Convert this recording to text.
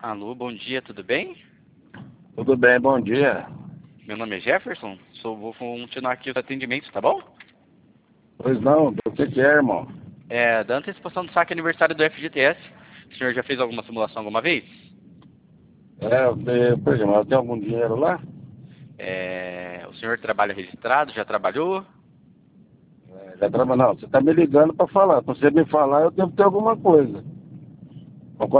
Alô, bom dia, tudo bem? Tudo bem, bom dia. Meu nome é Jefferson, vou continuar aqui os atendimentos, tá bom? Pois não, do que é, irmão? Da antecipação do saque aniversário do FGTS. O senhor já fez alguma simulação alguma vez? Por exemplo, ela tem algum dinheiro lá? O senhor trabalha registrado, já trabalhou? Já trabalha, não, você tá me ligando para falar. Se você me falar, eu devo ter alguma coisa.